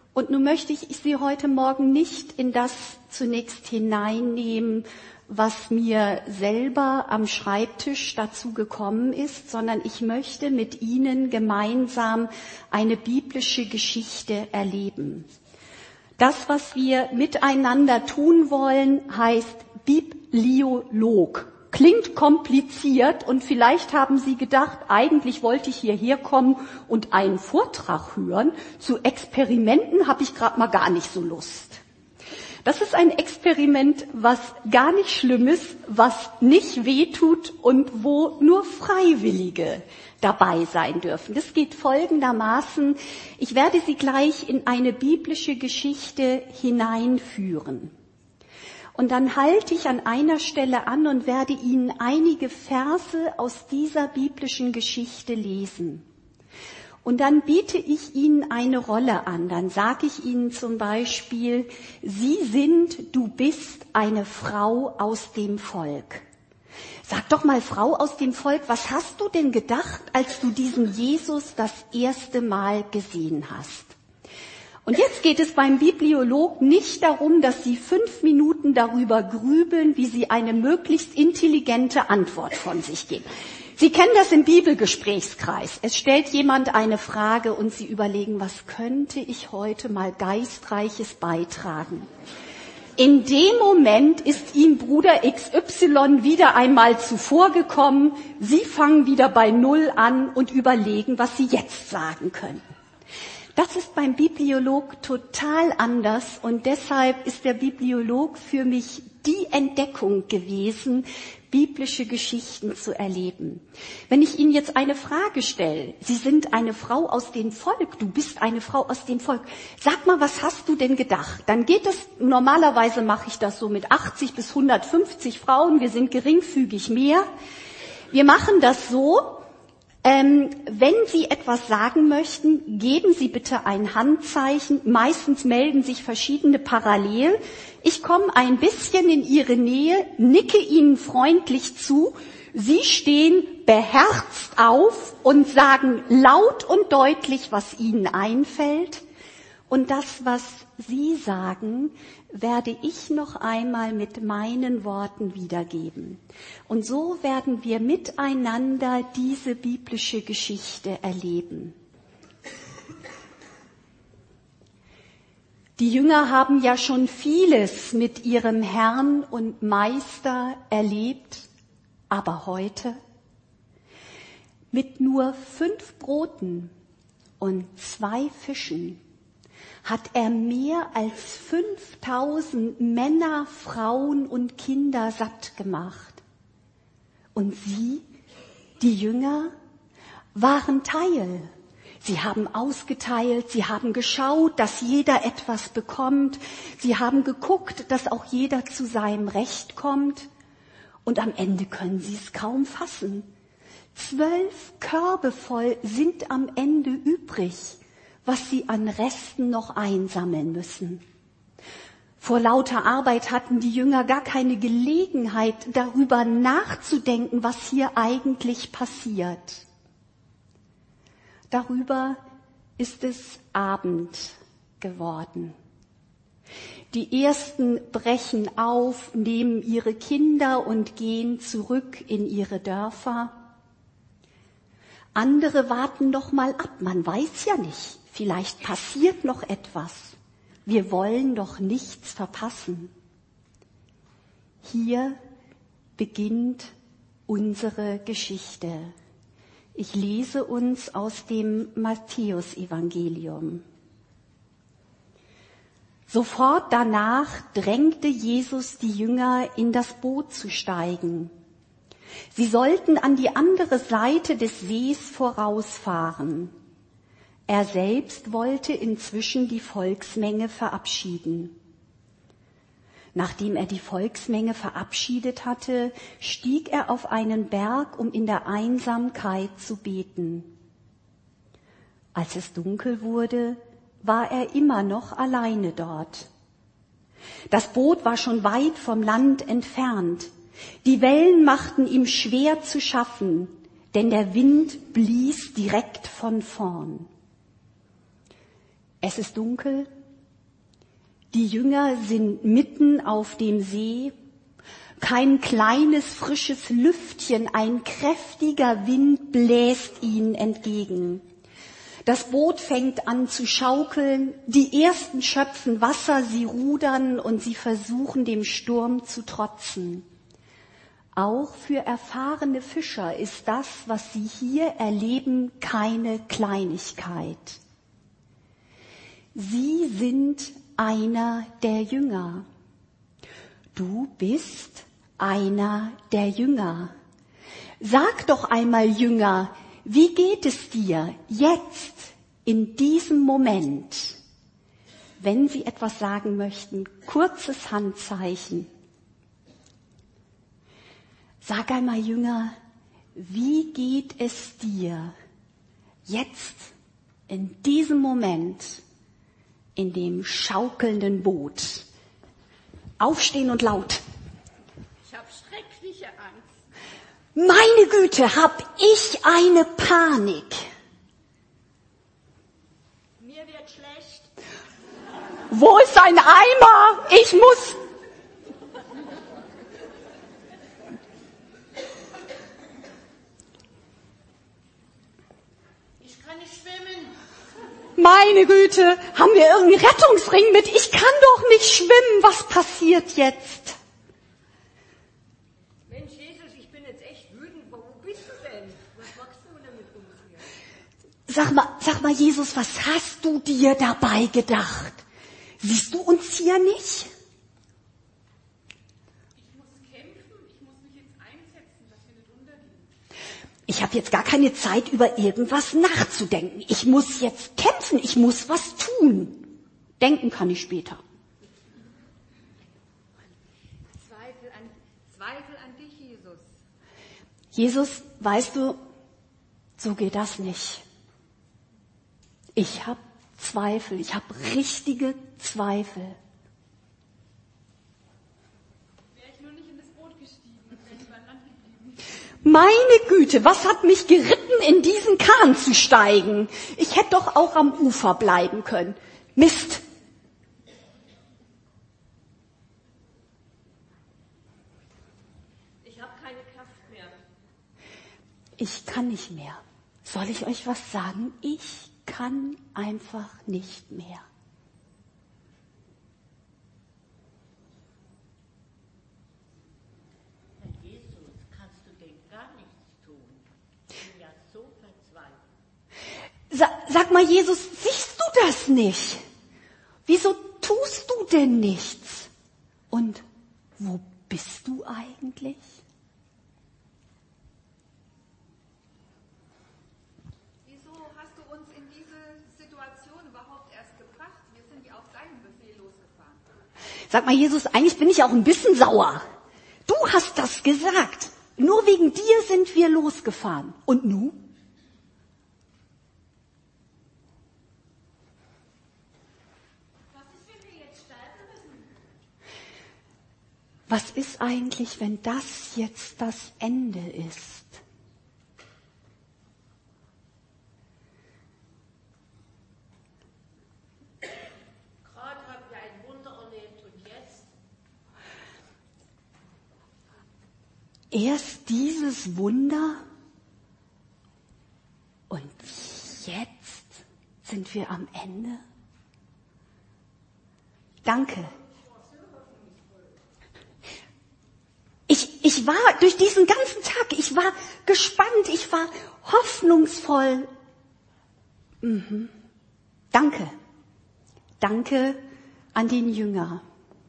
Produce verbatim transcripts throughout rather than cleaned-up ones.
Und nun möchte ich Sie heute Morgen nicht in das zunächst hineinnehmen, was mir selber am Schreibtisch dazu gekommen ist, sondern ich möchte mit Ihnen gemeinsam eine biblische Geschichte erleben. Das, was wir miteinander tun wollen, heißt Bibliolog. Klingt kompliziert und vielleicht haben Sie gedacht, eigentlich wollte ich hierher kommen und einen Vortrag hören. Zu Experimenten habe ich gerade mal gar nicht so Lust. Das ist ein Experiment, was gar nicht schlimm ist, was nicht wehtut und wo nur Freiwillige dabei sein dürfen. Das geht folgendermaßen. Ich werde Sie gleich in eine biblische Geschichte hineinführen. Und dann halte ich an einer Stelle an und werde Ihnen einige Verse aus dieser biblischen Geschichte lesen. Und dann biete ich Ihnen eine Rolle an. Dann sage ich Ihnen zum Beispiel, Sie sind, du bist eine Frau aus dem Volk. Sag doch mal, Frau aus dem Volk, was hast du denn gedacht, als du diesen Jesus das erste Mal gesehen hast? Und jetzt geht es beim Bibliolog nicht darum, dass Sie fünf Minuten darüber grübeln, wie Sie eine möglichst intelligente Antwort von sich geben. Sie kennen das im Bibelgesprächskreis. Es stellt jemand eine Frage und Sie überlegen, was könnte ich heute mal Geistreiches beitragen? In dem Moment ist ihm Bruder X Y wieder einmal zuvorgekommen. Sie fangen wieder bei Null an und überlegen, was Sie jetzt sagen können. Das ist beim Bibliolog total anders und deshalb ist der Bibliolog für mich die Entdeckung gewesen, biblische Geschichten zu erleben. Wenn ich Ihnen jetzt eine Frage stelle, Sie sind eine Frau aus dem Volk, du bist eine Frau aus dem Volk, sag mal, was hast du denn gedacht? Dann geht es, normalerweise mache ich das so mit achtzig bis hundertfünfzig Frauen, wir sind geringfügig mehr. Wir machen das so, Ähm, wenn Sie etwas sagen möchten, geben Sie bitte ein Handzeichen. Meistens melden sich verschiedene parallel. Ich komme ein bisschen in Ihre Nähe, nicke Ihnen freundlich zu. Sie stehen beherzt auf und sagen laut und deutlich, was Ihnen einfällt. Und das, was Sie sagen, werde ich noch einmal mit meinen Worten wiedergeben. Und so werden wir miteinander diese biblische Geschichte erleben. Die Jünger haben ja schon vieles mit ihrem Herrn und Meister erlebt, aber heute mit nur fünf Broten und zwei Fischen hat er mehr als fünftausend Männer, Frauen und Kinder satt gemacht. Und sie, die Jünger, waren Teil. Sie haben ausgeteilt, sie haben geschaut, dass jeder etwas bekommt. Sie haben geguckt, dass auch jeder zu seinem Recht kommt. Und am Ende können sie es kaum fassen. Zwölf Körbe voll sind am Ende übrig, was sie an Resten noch einsammeln müssen. Vor lauter Arbeit hatten die Jünger gar keine Gelegenheit, darüber nachzudenken, was hier eigentlich passiert. Darüber ist es Abend geworden. Die Ersten brechen auf, nehmen ihre Kinder und gehen zurück in ihre Dörfer. Andere warten noch mal ab, man weiß ja nicht. Vielleicht passiert noch etwas. Wir wollen doch nichts verpassen. Hier beginnt unsere Geschichte. Ich lese uns aus dem Matthäusevangelium. Sofort danach drängte Jesus die Jünger, in das Boot zu steigen. Sie sollten an die andere Seite des Sees vorausfahren. Er selbst wollte inzwischen die Volksmenge verabschieden. Nachdem er die Volksmenge verabschiedet hatte, stieg er auf einen Berg, um in der Einsamkeit zu beten. Als es dunkel wurde, war er immer noch alleine dort. Das Boot war schon weit vom Land entfernt. Die Wellen machten ihm schwer zu schaffen, denn der Wind blies direkt von vorn. Es ist dunkel Die Jünger sind mitten auf dem See. Kein kleines, frisches Lüftchen, ein kräftiger Wind bläst ihnen entgegen. Das Boot fängt an zu schaukeln, die Ersten schöpfen Wasser, sie rudern und sie versuchen, dem Sturm zu trotzen. Auch für erfahrene Fischer ist das, was sie hier erleben, keine Kleinigkeit. Sie sind einer der Jünger. Du bist einer der Jünger. Sag doch einmal, Jünger, wie geht es dir jetzt, in diesem Moment? Wenn Sie etwas sagen möchten, kurzes Handzeichen. Sag einmal, Jünger, wie geht es dir jetzt, in diesem Moment, in dem schaukelnden Boot? Aufstehen und laut. Ich habe schreckliche Angst. Meine Güte, hab ich eine Panik. Mir wird schlecht. Wo ist ein Eimer? Ich muss... Ich kann nicht schwimmen. Meine Güte, haben wir irgendeinen Rettungsring mit? Ich kann doch nicht schwimmen. Was passiert jetzt? Mensch, Jesus, ich bin jetzt echt wütend. Wo bist du denn? Was machst du denn mit uns hier? Sag mal, sag mal, Jesus, was hast du dir dabei gedacht? Siehst du uns hier nicht? Ich muss kämpfen. Ich muss mich jetzt einsetzen, dass wir nicht untergehen. Ich habe jetzt gar keine Zeit, über irgendwas nachzudenken. Ich muss jetzt kämpfen, ich muss was tun. Denken kann ich später. Zweifel an, Zweifel an dich, Jesus. Jesus, weißt du, so geht das nicht. Ich habe Zweifel, ich habe richtige Zweifel. Wäre ich nur nicht in das Boot gestiegen und wäre lieber an Land geblieben. Meine Güte, was hat mich geritten, in diesen Kahn zu steigen? Ich hätte doch auch am Ufer bleiben können. Mist. Ich habe keine Kraft mehr. Ich kann nicht mehr. Soll ich euch was sagen? Ich kann einfach nicht mehr. Herr Jesus, kannst du denn gar nichts tun? Ich bin ja so verzweifelt. Sa- Sag mal, Jesus, siehst du das nicht? Wieso tust du denn nichts? Und wo bist du eigentlich? Wieso hast du uns in diese Situation überhaupt erst gebracht? Wir sind ja auf deinen Befehl losgefahren. Sag mal, Jesus, eigentlich bin ich auch ein bisschen sauer. Du hast das gesagt. Nur wegen dir sind wir losgefahren. Und nu? Was ist, wenn wir jetzt sterben müssen? Was ist eigentlich, wenn das jetzt das Ende ist? Gerade haben wir ein Wunder erlebt und jetzt? Erst dieses Wunder und jetzt sind wir am Ende. Danke. Ich, ich war durch diesen ganzen Tag, ich war gespannt, ich war hoffnungsvoll. Mhm. Danke. Danke an den Jünger.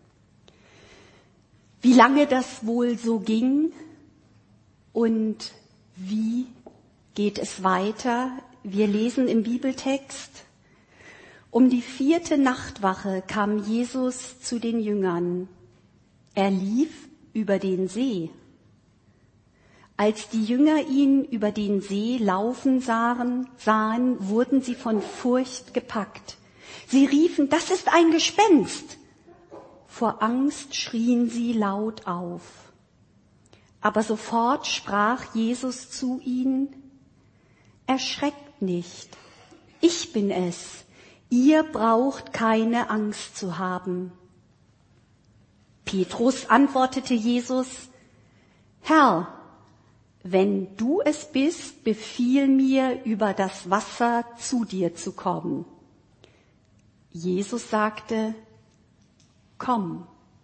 Wie lange das wohl so ging und wie geht es weiter? Wir lesen im Bibeltext: Um die vierte Nachtwache kam Jesus zu den Jüngern. Er lief über den See. Als die Jünger ihn über den See laufen sahen, sahen, wurden sie von Furcht gepackt. Sie riefen, das ist ein Gespenst. Vor Angst schrien sie laut auf. Aber sofort sprach Jesus zu ihnen: Erschreckt nicht, ich bin es, Ihr braucht keine Angst zu haben. Petrus antwortete Jesus, Herr, wenn du es bist, befiehl mir, über das Wasser zu dir zu kommen. Jesus sagte, komm.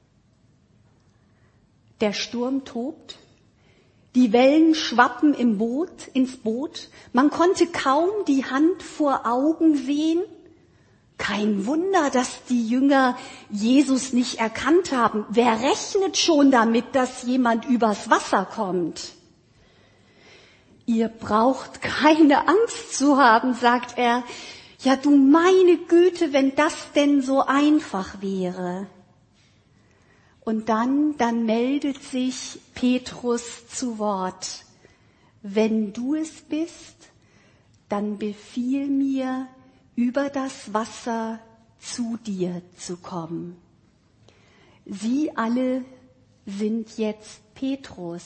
Der Sturm tobt, die Wellen schwappen im Boot, ins Boot, man konnte kaum die Hand vor Augen sehen. Kein Wunder, dass die Jünger Jesus nicht erkannt haben. Wer rechnet schon damit, dass jemand übers Wasser kommt? Ihr braucht keine Angst zu haben, sagt er. Ja, du meine Güte, wenn das denn so einfach wäre. Und dann, dann meldet sich Petrus zu Wort. Wenn du es bist, dann befiehl mir, über das Wasser zu dir zu kommen. Sie alle sind jetzt Petrus.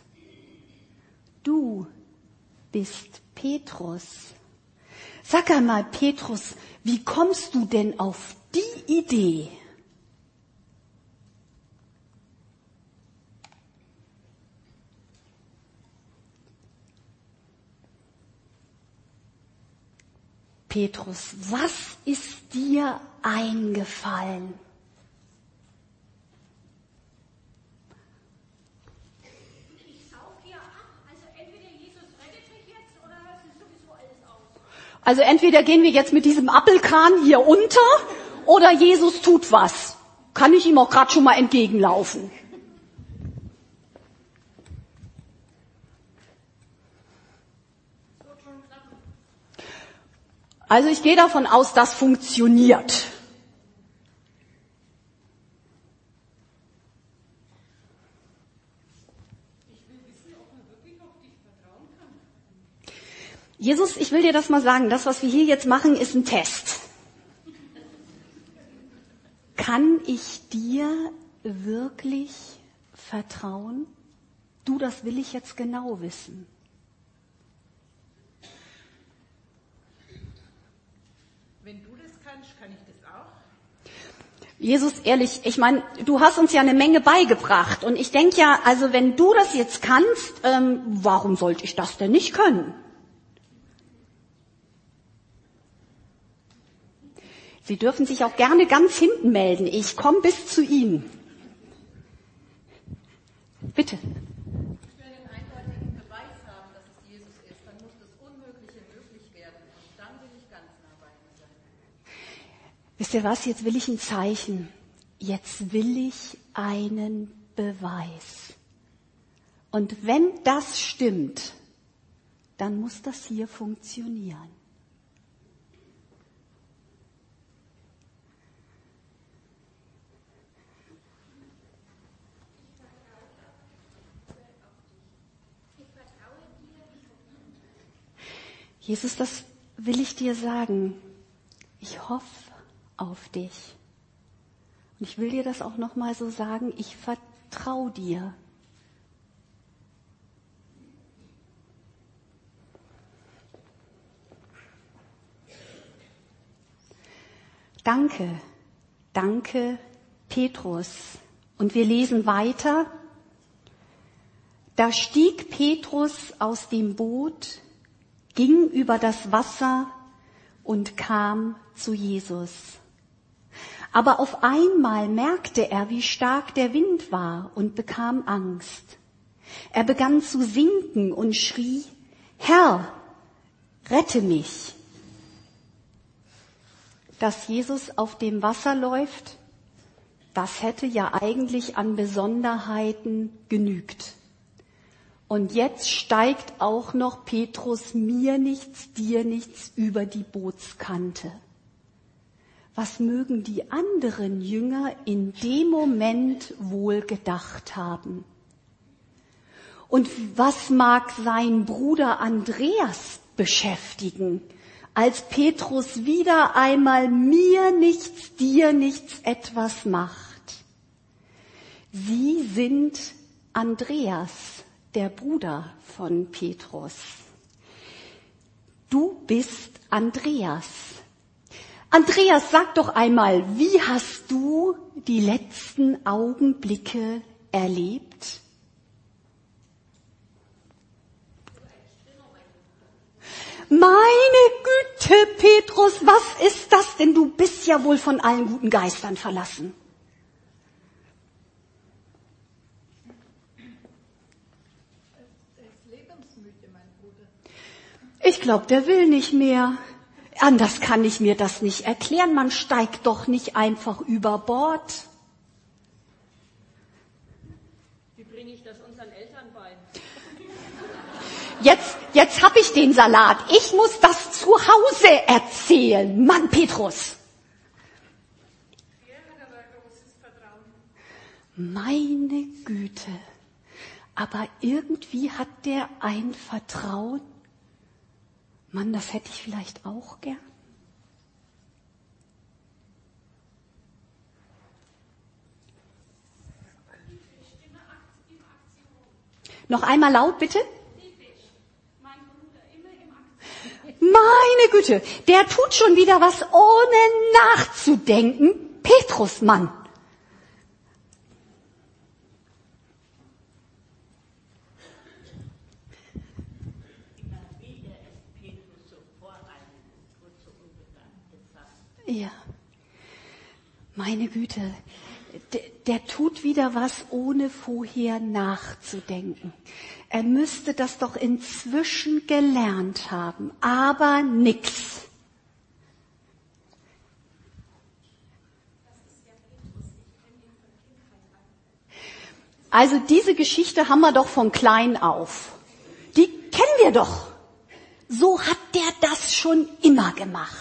Du bist Petrus. Sag einmal, Petrus, wie kommst du denn auf die Idee? Petrus, was ist dir eingefallen? Ich saug hier ab. Also entweder Jesus rettet mich jetzt oder es ist sowieso alles aus. Also entweder gehen wir jetzt mit diesem Appelkahn hier unter oder Jesus tut was. Kann ich ihm auch gerade schon mal entgegenlaufen. Also ich gehe davon aus, das funktioniert. Jesus, ich will dir das mal sagen, das, was wir hier jetzt machen, ist ein Test. Kann ich dir wirklich vertrauen? Du, das will ich jetzt genau wissen. Wenn du das kannst, kann ich das auch. Jesus, ehrlich, ich meine, du hast uns ja eine Menge beigebracht. Und ich denke ja, also wenn du das jetzt kannst, ähm, warum sollte ich das denn nicht können? Sie dürfen sich auch gerne ganz hinten melden. Ich komme bis zu Ihnen. Bitte. Ich will einen eindeutigen Beweis haben, dass es Jesus ist. Dann muss das Unmögliche möglich werden. Und dann will ich ganz nah bei ihm sein. Wisst ihr was? Jetzt will ich ein Zeichen. Jetzt will ich einen Beweis. Und wenn das stimmt, dann muss das hier funktionieren. Jesus, das will ich dir sagen. Ich hoffe auf dich. Und ich will dir das auch nochmal so sagen, ich vertraue dir. Danke, danke, Petrus. Und wir lesen weiter. Da stieg Petrus aus dem Boot, ging über das Wasser und kam zu Jesus. Aber auf einmal merkte er, wie stark der Wind war und bekam Angst. Er begann zu sinken und schrie, Herr, rette mich. Dass Jesus auf dem Wasser läuft, das hätte ja eigentlich an Besonderheiten genügt. Und jetzt steigt auch noch Petrus mir nichts, dir nichts über die Bootskante. Was mögen die anderen Jünger in dem Moment wohl gedacht haben? Und was mag sein Bruder Andreas beschäftigen, als Petrus wieder einmal mir nichts, dir nichts etwas macht? Sie sind Andreas, der Bruder von Petrus. Du bist Andreas. Andreas, sag doch einmal, wie hast du die letzten Augenblicke erlebt? Meine Güte, Petrus, was ist das denn? Du bist ja wohl von allen guten Geistern verlassen. Er ist lebensmüde, mein Bruder. Ich glaube, der will nicht mehr. Anders kann ich mir das nicht erklären. Man steigt doch nicht einfach über Bord. Wie bringe ich das unseren Eltern bei? Jetzt, jetzt hab ich den Salat. Ich muss das zu Hause erzählen. Mann, Petrus. Er hat aber großes Vertrauen. Meine Güte. Aber irgendwie hat der ein Vertrauen. Mann, das hätte ich vielleicht auch gern. Noch einmal laut, bitte. Meine Güte, der tut schon wieder was, ohne nachzudenken. Petrus, Mann. Ja, meine Güte, der, der tut wieder was, ohne vorher nachzudenken. Er müsste das doch inzwischen gelernt haben, aber nix. Also diese Geschichte haben wir doch von klein auf. Die kennen wir doch. So hat der das schon immer gemacht.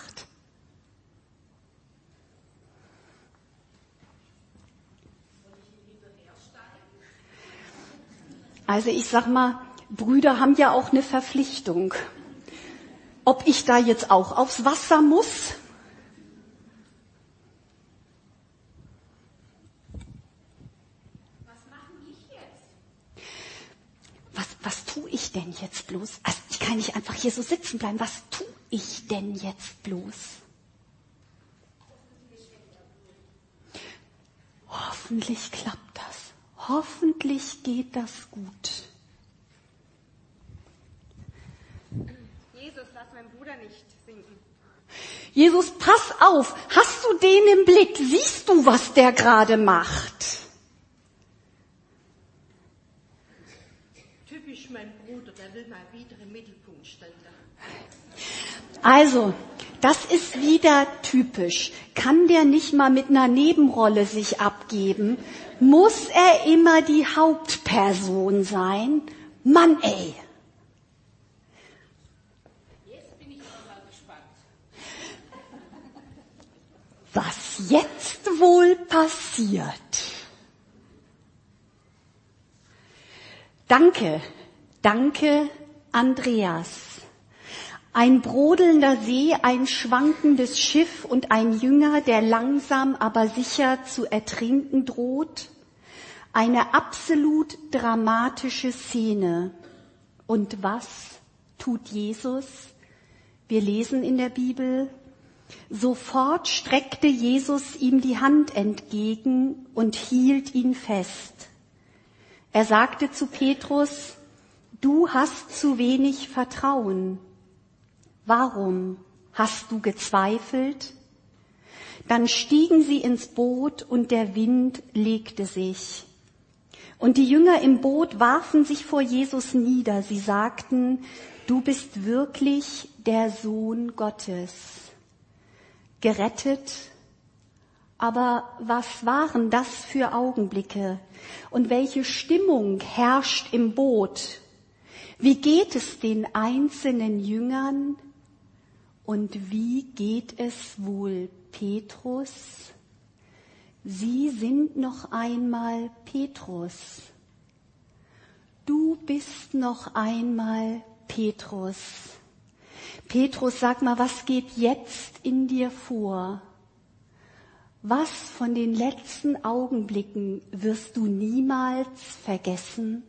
Also ich sag mal, Brüder haben ja auch eine Verpflichtung. Ob ich da jetzt auch aufs Wasser muss? Was mache ich jetzt? Was, was tue ich denn jetzt bloß? Also ich kann nicht einfach hier so sitzen bleiben. Was tue ich denn jetzt bloß? Hoffentlich klappt das. Hoffentlich geht das gut. Jesus, lass meinen Bruder nicht sinken. Jesus, pass auf. Hast du den im Blick? Siehst du, was der gerade macht? Typisch mein Bruder, der will mal wieder im Mittelpunkt stellen. Also, das ist wieder typisch. Kann der nicht mal mit einer Nebenrolle sich abgeben? Muss er immer die Hauptperson sein? Mann, ey! Jetzt bin ich aber mal gespannt. Was jetzt wohl passiert? Danke, danke, Andreas. Ein brodelnder See, ein schwankendes Schiff und ein Jünger, der langsam aber sicher zu ertrinken droht. Eine absolut dramatische Szene. Und was tut Jesus? Wir lesen in der Bibel: Sofort streckte Jesus ihm die Hand entgegen und hielt ihn fest. Er sagte zu Petrus: Du hast zu wenig Vertrauen. Warum hast du gezweifelt? Dann stiegen sie ins Boot und der Wind legte sich. Und die Jünger im Boot warfen sich vor Jesus nieder. Sie sagten: Du bist wirklich der Sohn Gottes. Gerettet? Aber was waren das für Augenblicke? Und welche Stimmung herrscht im Boot? Wie geht es den einzelnen Jüngern? Und wie geht es wohl Petrus? Sie sind noch einmal Petrus. Du bist noch einmal Petrus. Petrus, sag mal, was geht jetzt in dir vor? Was von den letzten Augenblicken wirst du niemals vergessen?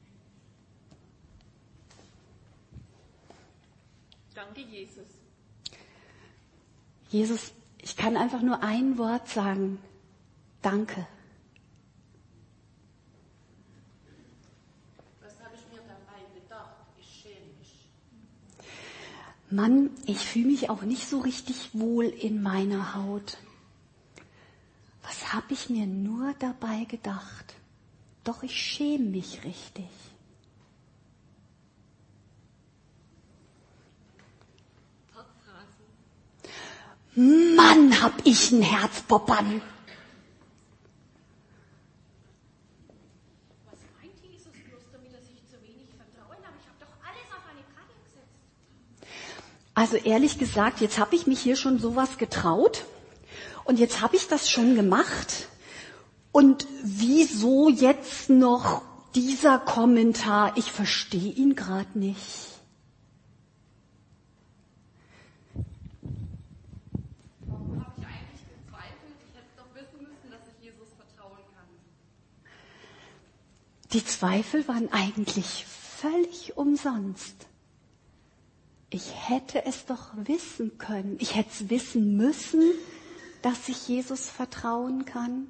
Danke, Jesus. Jesus, ich kann einfach nur ein Wort sagen. Danke. Was habe ich mir dabei gedacht? Ich schäme mich. Mann, ich fühle mich auch nicht so richtig wohl in meiner Haut. Was habe ich mir nur dabei gedacht? Doch ich schäme mich richtig. Mann, hab ich ein Herzpoppern. Was meint Jesus bloß damit, dass ich zu wenig Vertrauen habe? Ich habe doch alles auf eine Karte gesetzt. Also ehrlich gesagt, jetzt habe ich mich hier schon sowas getraut und jetzt habe ich das schon gemacht. Und wieso jetzt noch dieser Kommentar? Ich verstehe ihn gerade nicht. Warum habe ich eigentlich gezweifelt? Ich hätte doch wissen müssen, dass ich Jesus vertrauen kann. Die Zweifel waren eigentlich völlig umsonst. Ich hätte es doch wissen können. Ich hätte es wissen müssen, dass ich Jesus vertrauen kann.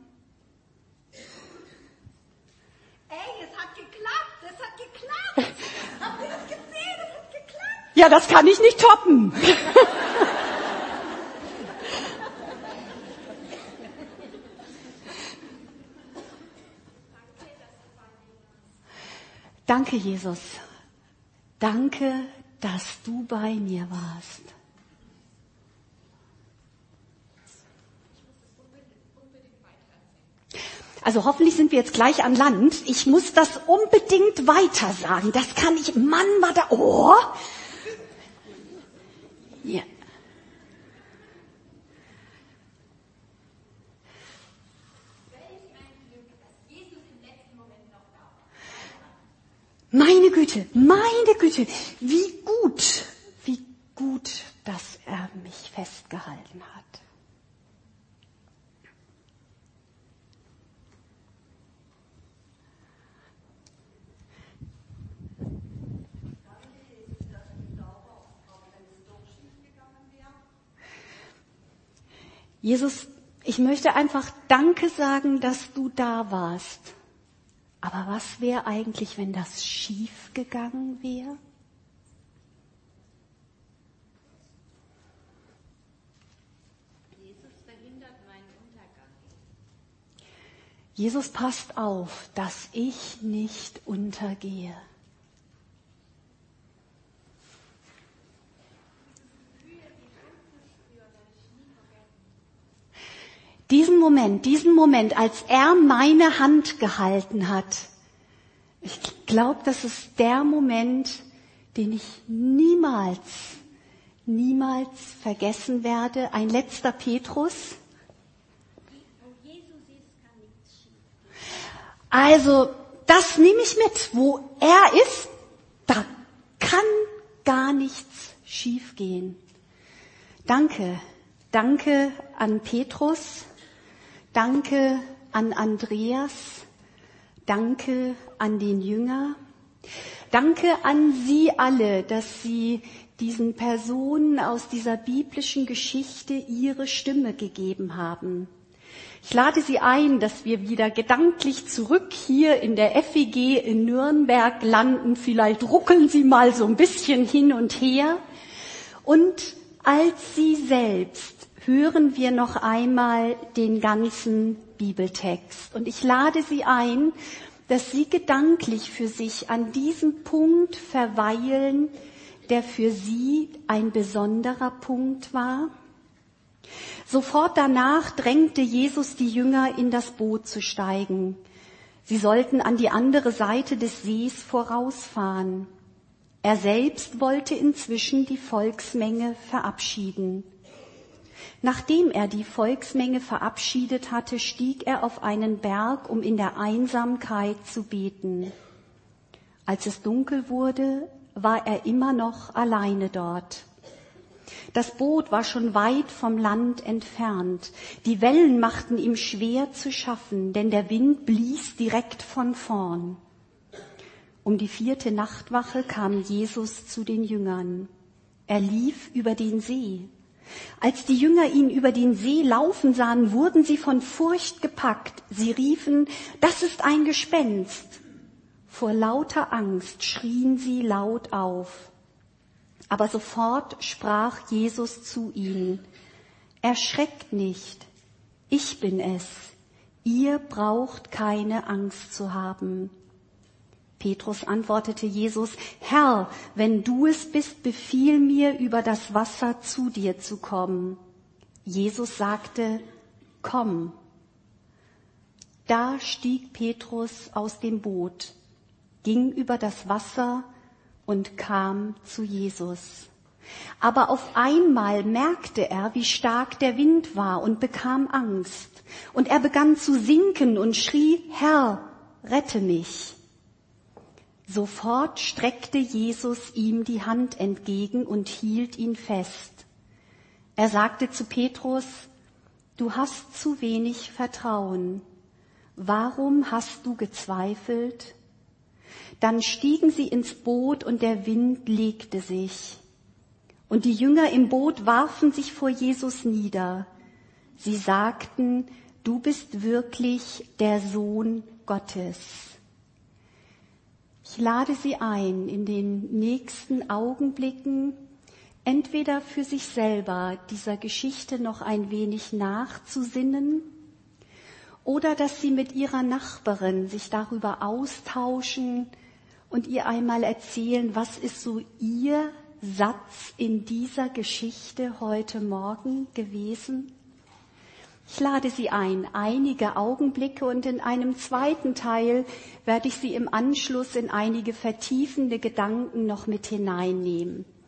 Ey, es hat geklappt, es hat geklappt. Habt ihr das gesehen? Es hat geklappt. Ja, das kann ich nicht toppen. Danke, Jesus. Danke, dass du bei mir warst. Also hoffentlich sind wir jetzt gleich an Land. Ich muss das unbedingt weiter sagen. Das kann ich, Mann, war da, oh. Ja. Meine Güte, meine Güte, wie gut, wie gut, dass er mich festgehalten hat. Jesus, ich möchte einfach Danke sagen, dass du da warst. Aber was wäre eigentlich, wenn das schief gegangen wäre? Jesus verhindert meinen Untergang. Jesus passt auf, dass ich nicht untergehe. Diesen Moment, diesen Moment, als er meine Hand gehalten hat, ich glaube, das ist der Moment, den ich niemals, niemals vergessen werde. Ein letzter Petrus. Also, das nehme ich mit. Wo er ist, da kann gar nichts schiefgehen. Danke, danke an Petrus. Danke an Andreas, danke an den Jünger, danke an Sie alle, dass Sie diesen Personen aus dieser biblischen Geschichte ihre Stimme gegeben haben. Ich lade Sie ein, dass wir wieder gedanklich zurück hier in der F E G in Nürnberg landen. Vielleicht ruckeln Sie mal so ein bisschen hin und her. Und als Sie selbst hören wir noch einmal den ganzen Bibeltext. Und ich lade Sie ein, dass Sie gedanklich für sich an diesem Punkt verweilen, der für Sie ein besonderer Punkt war. Sofort danach drängte Jesus die Jünger, in das Boot zu steigen. Sie sollten an die andere Seite des Sees vorausfahren. Er selbst wollte inzwischen die Volksmenge verabschieden. Nachdem er die Volksmenge verabschiedet hatte, stieg er auf einen Berg, um in der Einsamkeit zu beten. Als es dunkel wurde, war er immer noch alleine dort. Das Boot war schon weit vom Land entfernt. Die Wellen machten ihm schwer zu schaffen, denn der Wind blies direkt von vorn. Um die vierte Nachtwache kam Jesus zu den Jüngern. Er lief über den See. Als die Jünger ihn über den See laufen sahen, wurden sie von Furcht gepackt. Sie riefen, das ist ein Gespenst. Vor lauter Angst schrien sie laut auf. Aber sofort sprach Jesus zu ihnen, erschreckt nicht, ich bin es, ihr braucht keine Angst zu haben. Petrus antwortete Jesus, Herr, wenn du es bist, befiehl mir, über das Wasser zu dir zu kommen. Jesus sagte, komm. Da stieg Petrus aus dem Boot, ging über das Wasser und kam zu Jesus. Aber auf einmal merkte er, wie stark der Wind war und bekam Angst. Und er begann zu sinken und schrie, Herr, rette mich. Sofort streckte Jesus ihm die Hand entgegen und hielt ihn fest. Er sagte zu Petrus, du hast zu wenig Vertrauen. Warum hast du gezweifelt? Dann stiegen sie ins Boot und der Wind legte sich. Und die Jünger im Boot warfen sich vor Jesus nieder. Sie sagten, du bist wirklich der Sohn Gottes. Ich lade Sie ein, in den nächsten Augenblicken entweder für sich selber dieser Geschichte noch ein wenig nachzusinnen oder dass Sie mit Ihrer Nachbarin sich darüber austauschen und ihr einmal erzählen, was ist so Ihr Satz in dieser Geschichte heute Morgen gewesen? Ich lade Sie ein, einige Augenblicke, und in einem zweiten Teil werde ich Sie im Anschluss in einige vertiefende Gedanken noch mit hineinnehmen.